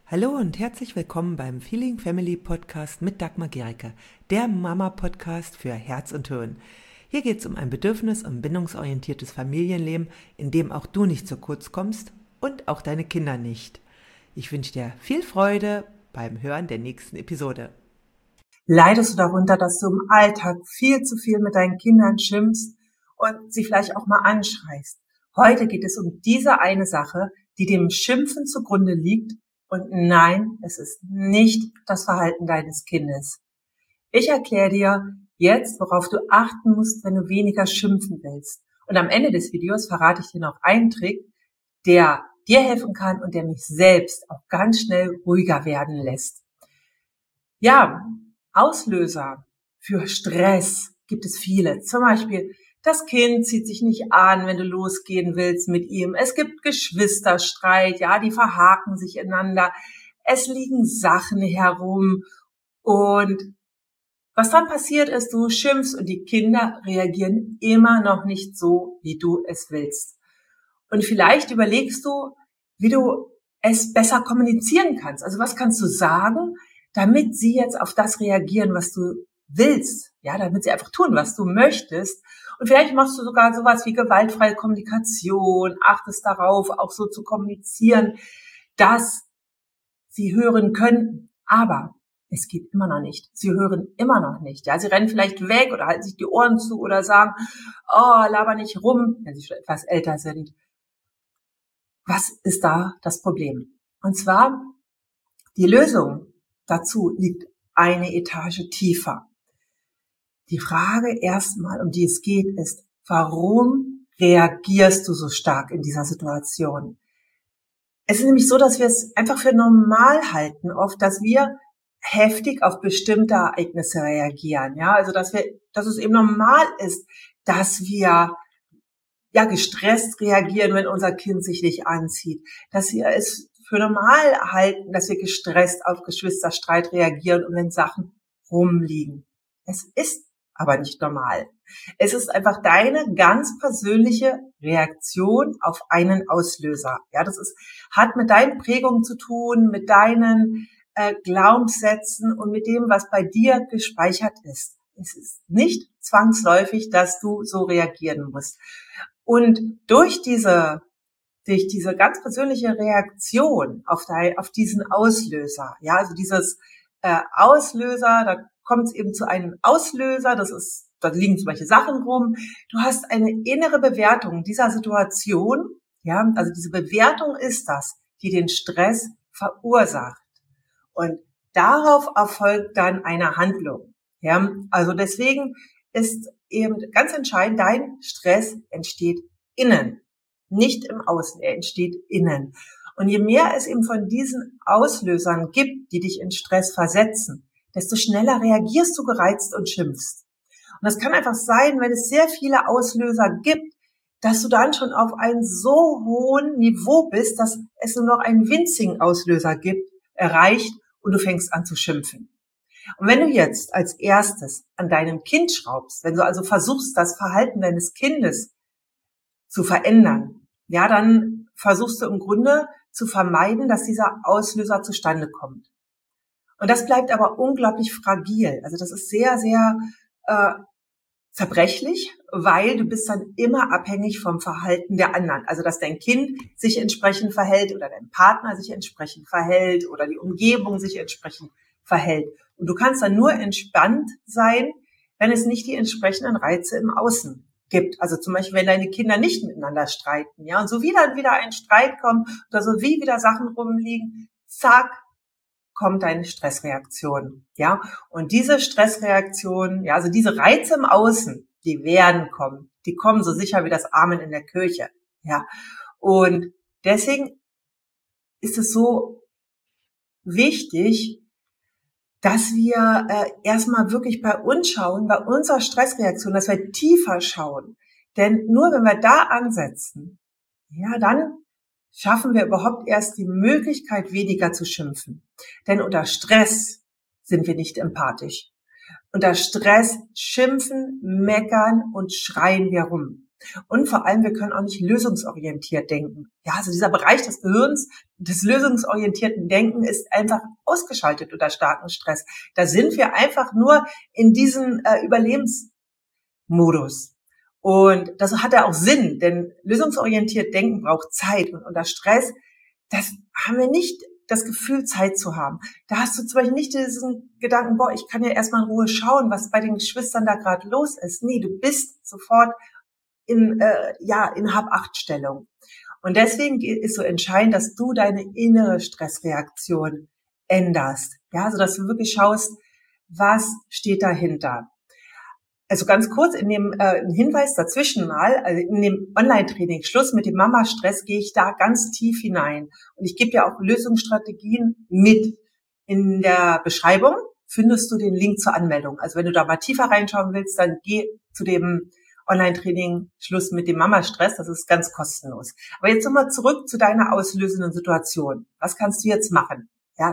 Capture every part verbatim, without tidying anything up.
Hallo und herzlich willkommen beim Feeling Family Podcast mit Dagmar Gericke, der Mama-Podcast für Herz und Hirn. Hier geht es um ein bedürfnis- und bindungsorientiertes Familienleben, in dem auch du nicht zu kurz kommst und auch deine Kinder nicht. Ich wünsche dir viel Freude beim Hören der nächsten Episode. Leidest du darunter, dass du im Alltag viel zu viel mit deinen Kindern schimpfst und sie vielleicht auch mal anschreist? Heute geht es um diese eine Sache, die dem Schimpfen zugrunde liegt. Und nein, es ist nicht das Verhalten deines Kindes. Ich erkläre dir jetzt, worauf du achten musst, wenn du weniger schimpfen willst. Und am Ende des Videos verrate ich dir noch einen Trick, der dir helfen kann und der mich selbst auch ganz schnell ruhiger werden lässt. Ja, Auslöser für Stress gibt es viele. Zum Beispiel, das Kind zieht sich nicht an, wenn du losgehen willst mit ihm. Es gibt Geschwisterstreit, ja, die verhaken sich ineinander. Es liegen Sachen herum. Und was dann passiert ist, du schimpfst und die Kinder reagieren immer noch nicht so, wie du es willst. Und vielleicht überlegst du, wie du es besser kommunizieren kannst. Also was kannst du sagen, damit sie jetzt auf das reagieren, was du willst, ja, damit sie einfach tun, was du möchtest. Und vielleicht machst du sogar sowas wie gewaltfreie Kommunikation, achtest darauf, auch so zu kommunizieren, dass sie hören können, aber es geht immer noch nicht. Sie hören immer noch nicht. Ja, sie rennen vielleicht weg oder halten sich die Ohren zu oder sagen, oh, laber nicht rum, wenn sie schon etwas älter sind. Was ist da das Problem? Und zwar, die Lösung dazu liegt eine Etage tiefer. Die Frage erstmal, um die es geht, ist, warum reagierst du so stark in dieser Situation? Es ist nämlich so, dass wir es einfach für normal halten, oft, dass wir heftig auf bestimmte Ereignisse reagieren. Ja, also dass wir, dass es eben normal ist, dass wir ja gestresst reagieren, wenn unser Kind sich nicht anzieht, dass wir es für normal halten, dass wir gestresst auf Geschwisterstreit reagieren und wenn Sachen rumliegen. Es ist aber nicht normal. Es ist einfach deine ganz persönliche Reaktion auf einen Auslöser. Ja, das ist, hat mit deinen Prägungen zu tun, mit deinen äh, Glaubenssätzen und mit dem, was bei dir gespeichert ist. Es ist nicht zwangsläufig, dass du so reagieren musst. Und durch diese durch diese ganz persönliche Reaktion auf, dein, auf diesen Auslöser, ja, also dieses äh, Auslöser, da kommt es eben zu einem Auslöser, das ist, da liegen zum Beispiel Sachen rum, du hast eine innere Bewertung dieser Situation, ja, also diese Bewertung ist das, die den Stress verursacht. Und darauf erfolgt dann eine Handlung, ja, also deswegen ist eben ganz entscheidend, dein Stress entsteht innen. Nicht im Außen, er entsteht innen. Und je mehr es eben von diesen Auslösern gibt, die dich in Stress versetzen, desto schneller reagierst du gereizt und schimpfst. Und das kann einfach sein, wenn es sehr viele Auslöser gibt, dass du dann schon auf einem so hohen Niveau bist, dass es nur noch einen winzigen Auslöser gibt, erreicht und du fängst an zu schimpfen. Und wenn du jetzt als erstes an deinem Kind schraubst, wenn du also versuchst, das Verhalten deines Kindes zu verändern, ja, dann versuchst du im Grunde zu vermeiden, dass dieser Auslöser zustande kommt. Und das bleibt aber unglaublich fragil. Also das ist sehr, sehr äh, zerbrechlich, weil du bist dann immer abhängig vom Verhalten der anderen. Also dass dein Kind sich entsprechend verhält oder dein Partner sich entsprechend verhält oder die Umgebung sich entsprechend verhält. Und du kannst dann nur entspannt sein, wenn es nicht die entsprechenden Reize im Außen gibt. Also zum Beispiel, wenn deine Kinder nicht miteinander streiten, ja, und so wieder wieder ein Streit kommt oder so wie wieder Sachen rumliegen, zack, kommt deine Stressreaktion, ja. Und diese Stressreaktion, ja, also diese Reize im Außen, die werden kommen. Die kommen so sicher wie das Amen in der Kirche, ja. Und deswegen ist es so wichtig, dass wir äh, erstmal wirklich bei uns schauen, bei unserer Stressreaktion, dass wir tiefer schauen. Denn nur wenn wir da ansetzen, ja, dann schaffen wir überhaupt erst die Möglichkeit, weniger zu schimpfen. Denn unter Stress sind wir nicht empathisch. Unter Stress schimpfen, meckern und schreien wir rum. Und vor allem, wir können auch nicht lösungsorientiert denken. Ja, also dieser Bereich des Gehirns, des lösungsorientierten Denken ist einfach ausgeschaltet unter starkem Stress. Da sind wir einfach nur in diesem äh, Überlebensmodus. Und das hat ja auch Sinn, denn lösungsorientiert denken braucht Zeit. Und unter Stress, das haben wir nicht das Gefühl, Zeit zu haben. Da hast du zum Beispiel nicht diesen Gedanken, boah, ich kann ja erstmal in Ruhe schauen, was bei den Geschwistern da gerade los ist. Nee, du bist sofort in, äh, ja, in Hab-Acht-Stellung. Und deswegen ist so entscheidend, dass du deine innere Stressreaktion änderst. Ja, so dass du wirklich schaust, was steht dahinter. Also ganz kurz in dem äh, Hinweis dazwischen mal, also in dem Online-Training Schluss mit dem Mama-Stress gehe ich da ganz tief hinein. Und ich gebe ja auch Lösungsstrategien mit. In der Beschreibung findest du den Link zur Anmeldung. Also wenn du da mal tiefer reinschauen willst, dann geh zu dem Online-Training Schluss mit dem Mama-Stress. Das ist ganz kostenlos. Aber jetzt nochmal zurück zu deiner auslösenden Situation. Was kannst du jetzt machen? Ja.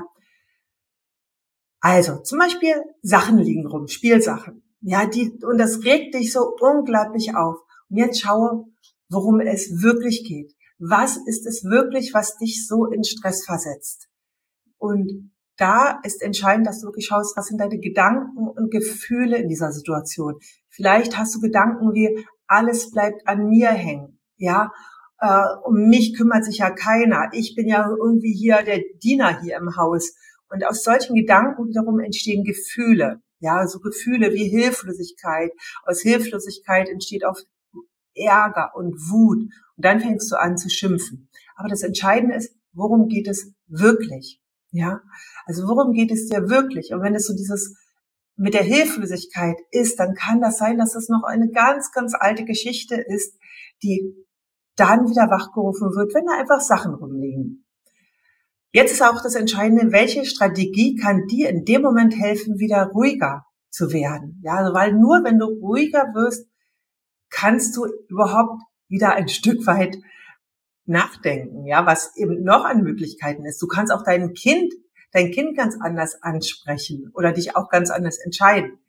Also zum Beispiel Sachen liegen rum, Spielsachen. Ja, die, und das regt dich so unglaublich auf. Und jetzt schaue, worum es wirklich geht. Was ist es wirklich, was dich so in Stress versetzt? Und da ist entscheidend, dass du wirklich schaust, was sind deine Gedanken und Gefühle in dieser Situation. Vielleicht hast du Gedanken wie, alles bleibt an mir hängen. Ja, äh, um mich kümmert sich ja keiner. Ich bin ja irgendwie hier der Diener hier im Haus. Und aus solchen Gedanken wiederum entstehen Gefühle. Ja, so Gefühle wie Hilflosigkeit. Aus Hilflosigkeit entsteht auch Ärger und Wut. Und dann fängst du an zu schimpfen. Aber das Entscheidende ist, worum geht es wirklich? Ja, also worum geht es dir wirklich? Und wenn es so dieses mit der Hilflosigkeit ist, dann kann das sein, dass es noch eine ganz, ganz alte Geschichte ist, die dann wieder wachgerufen wird, wenn da einfach Sachen rumliegen. Jetzt ist auch das Entscheidende, welche Strategie kann dir in dem Moment helfen, wieder ruhiger zu werden. Ja, also weil nur wenn du ruhiger wirst, kannst du überhaupt wieder ein Stück weit nachdenken, ja, was eben noch an Möglichkeiten ist. Du kannst auch dein Kind, dein Kind ganz anders ansprechen oder dich auch ganz anders entscheiden.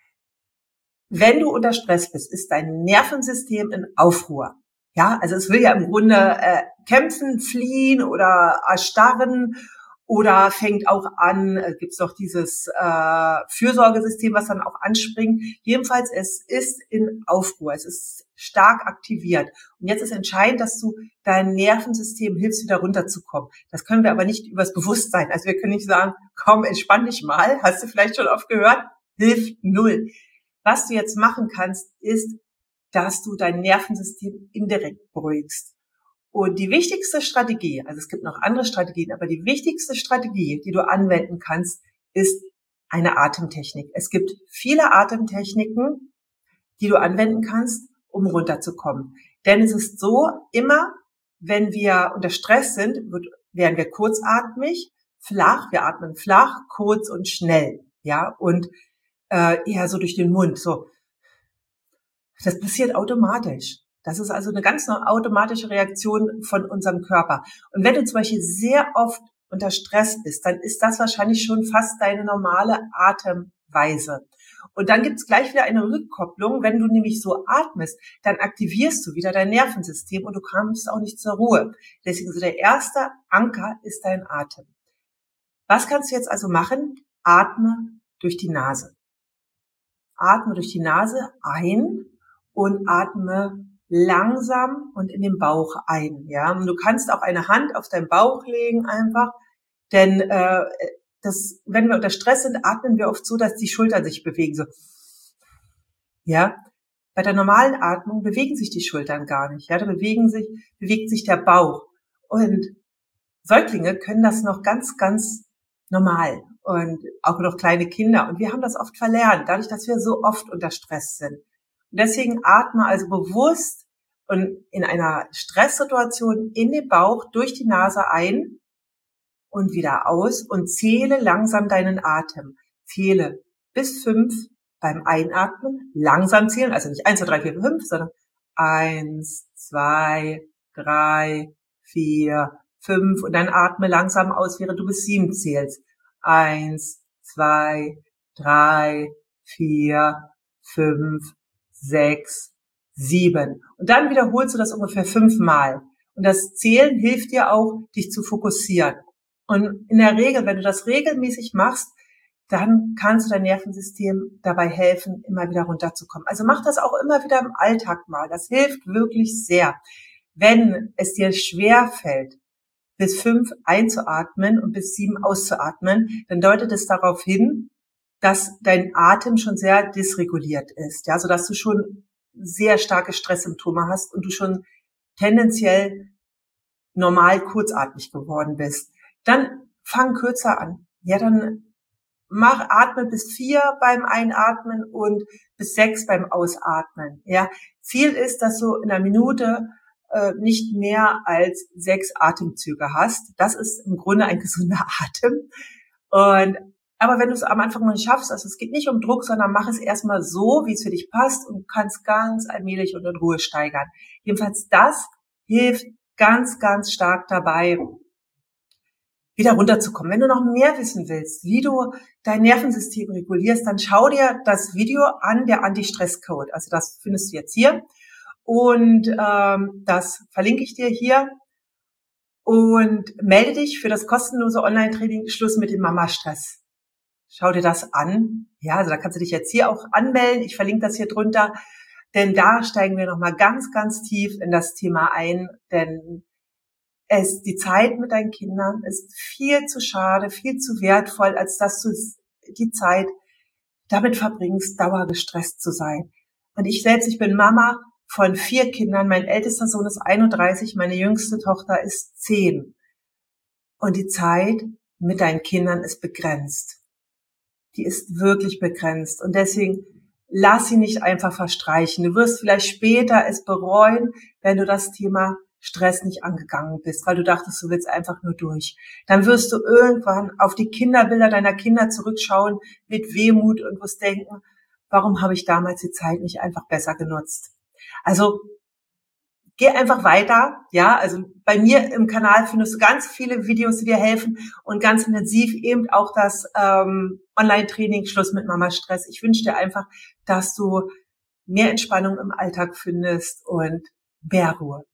Wenn du unter Stress bist, ist dein Nervensystem in Aufruhr. Ja, also es will ja im Grunde äh, kämpfen, fliehen oder erstarren oder fängt auch an, äh, gibt's doch dieses äh, Fürsorgesystem, was dann auch anspringt. Jedenfalls, es ist in Aufruhr, es ist stark aktiviert. Und jetzt ist entscheidend, dass du dein Nervensystem hilfst, wieder runterzukommen. Das können wir aber nicht übers Bewusstsein. Also wir können nicht sagen, komm, entspann dich mal, hast du vielleicht schon oft gehört, hilft null. Was du jetzt machen kannst, ist, dass du dein Nervensystem indirekt beruhigst. Und die wichtigste Strategie, also es gibt noch andere Strategien, aber die wichtigste Strategie, die du anwenden kannst, ist eine Atemtechnik. Es gibt viele Atemtechniken, die du anwenden kannst, um runterzukommen. Denn es ist so, immer wenn wir unter Stress sind, wird, werden wir kurzatmig, flach, wir atmen flach, kurz und schnell, ja, und äh, eher so durch den Mund, so. Das passiert automatisch. Das ist also eine ganz automatische Reaktion von unserem Körper. Und wenn du zum Beispiel sehr oft unter Stress bist, dann ist das wahrscheinlich schon fast deine normale Atemweise. Und dann gibt es gleich wieder eine Rückkopplung. Wenn du nämlich so atmest, dann aktivierst du wieder dein Nervensystem und du kommst auch nicht zur Ruhe. Deswegen so der erste Anker ist dein Atem. Was kannst du jetzt also machen? Atme durch die Nase. Atme durch die Nase ein und atme langsam und in den Bauch ein. Ja, und du kannst auch eine Hand auf deinen Bauch legen einfach, denn äh, das, wenn wir unter Stress sind, atmen wir oft so, dass die Schultern sich bewegen. So, ja. Bei der normalen Atmung bewegen sich die Schultern gar nicht. Ja, da bewegen sich, bewegt sich der Bauch. Und Säuglinge können das noch ganz, ganz normal und auch noch kleine Kinder. Und wir haben das oft verlernt, dadurch, dass wir so oft unter Stress sind. Und deswegen atme also bewusst und in einer Stresssituation in den Bauch durch die Nase ein und wieder aus und zähle langsam deinen Atem. Zähle bis fünf beim Einatmen, langsam zählen, also nicht eins, zwei, drei, vier, fünf, sondern eins, zwei, drei, vier, fünf und dann atme langsam aus, während du bis sieben zählst. Eins, zwei, drei, vier, fünf, sechs, sieben. Und dann wiederholst du das ungefähr fünfmal. Und das Zählen hilft dir auch, dich zu fokussieren. Und in der Regel, wenn du das regelmäßig machst, dann kannst du dein Nervensystem dabei helfen, immer wieder runterzukommen. Also mach das auch immer wieder im Alltag mal. Das hilft wirklich sehr. Wenn es dir schwer fällt, bis fünf einzuatmen und bis sieben auszuatmen, dann deutet es darauf hin, dass dein Atem schon sehr dysreguliert ist, ja, sodass du schon sehr starke Stresssymptome hast und du schon tendenziell normal kurzatmig geworden bist. Dann fang kürzer an. Ja, dann mach, atme bis vier beim Einatmen und bis sechs beim Ausatmen. Ja, Ziel ist, dass du in einer Minute äh, nicht mehr als sechs Atemzüge hast. Das ist im Grunde ein gesunder Atem. Und aber wenn du es am Anfang noch nicht schaffst, also es geht nicht um Druck, sondern mach es erstmal so, wie es für dich passt und kannst ganz allmählich und in Ruhe steigern. Jedenfalls das hilft ganz, ganz stark dabei, wieder runterzukommen. Wenn du noch mehr wissen willst, wie du dein Nervensystem regulierst, dann schau dir das Video an, der Anti-Stress-Code. Also das findest du jetzt hier und ähm, das verlinke ich dir hier. Und melde dich für das kostenlose Online-Training Schluss mit dem Mama-Stress. Schau dir das an. Ja, also da kannst du dich jetzt hier auch anmelden. Ich verlinke das hier drunter, denn da steigen wir nochmal ganz, ganz tief in das Thema ein, denn es, die Zeit mit deinen Kindern ist viel zu schade, viel zu wertvoll, als dass du die Zeit damit verbringst, dauergestresst zu sein. Und ich selbst, ich bin Mama von vier Kindern. Mein ältester Sohn ist einunddreißig, meine jüngste Tochter ist zehn. Und die Zeit mit deinen Kindern ist begrenzt. Die ist wirklich begrenzt. Und deswegen lass sie nicht einfach verstreichen. Du wirst vielleicht später es bereuen, wenn du das Thema Stress nicht angegangen bist, weil du dachtest, du willst einfach nur durch. Dann wirst du irgendwann auf die Kinderbilder deiner Kinder zurückschauen mit Wehmut und wirst denken, warum habe ich damals die Zeit nicht einfach besser genutzt? Also geh einfach weiter, ja, also bei mir im Kanal findest du ganz viele Videos, die dir helfen und ganz intensiv eben auch das ähm, Online-Training Schluss mit Mama Stress. Ich wünsche dir einfach, dass du mehr Entspannung im Alltag findest und mehr Ruhe.